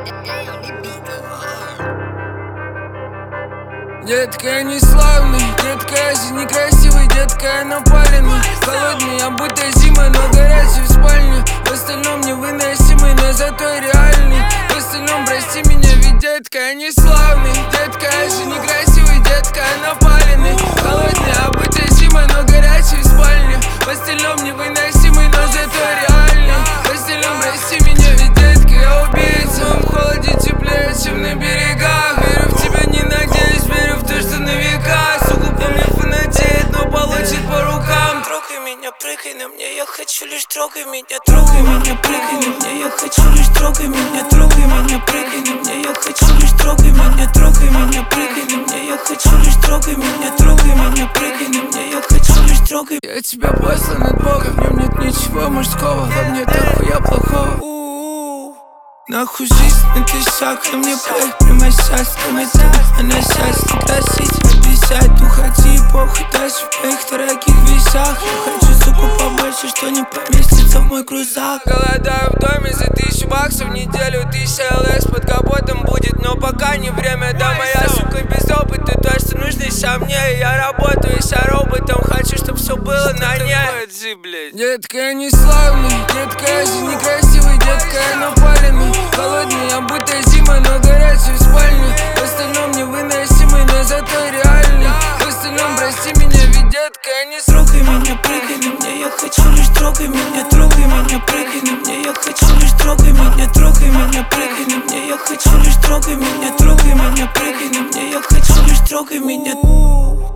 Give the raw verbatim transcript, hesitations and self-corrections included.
Детка, я не славный, детка, я же некрасивый, детка, я напаленный. Холодный, я будто зимой, но горячий в спальне. В остальном невыносимый, но зато реальный. В остальном прости меня, ведь детка, я не славный. Детка, я же некрасивый, детка, я напаленный. Холодный, я будто зимой, но горячий в спальне. В остальном невыносимый, но зато реальный. В остальном прости меня, ведь детка, я убийца. В холоде теплее, чем на берегах. Верю в тебя, не надеюсь, верю в то, что на века. Сука по мне фанатеет, но получит по рукам. Трогай меня, прыгай на мне, я хочу лишь трогай меня. Трогай меня, прыгай на мне, я хочу лишь трогай меня. Трогай меня, прыгай на мне, я хочу лишь трогай меня. Трогай меня, прыгай на мне, я хочу лишь трогай меня. Трогай меня, прыгай на мне, я хочу лишь трогай. Я тебя послан от Бога, в нем нет ничего мужского, во мне так хуя плохого. Нахуй жизнь на тысячах, на мне поих прямо сейчас. Комментарий, она счастье красить, обещать. Уходи, похуй, дальше в моих дорогих вещах. Хочу, суку, побольше, что не поместится в мой крузак. Голодаю в доме за тысячу баксов в неделю. Тысяча ЛС под капотом будет, но пока не время. Да, моя сука без опыта, то, что нужно ща мне. Я работаю ща роботом, хочу, чтоб все было на ней. Детка, я не славный, детка, я же некрасивый, детка, я напаленный. Холодный, я будто зимой, но горячий в спальне. В остальном невыносимый, но зато реальный. В остальном прости меня, ведь детка, я не трогай меня, прыгай на мне, я хочу лишь трогай меня. Трогай меня, прыгай на мне, я хочу лишь трогай меня. Трогай меня, прыгай на мне, я хочу лишь трогай меня. Трогай меня, прыгай на мне, я хочу лишь трогай меня.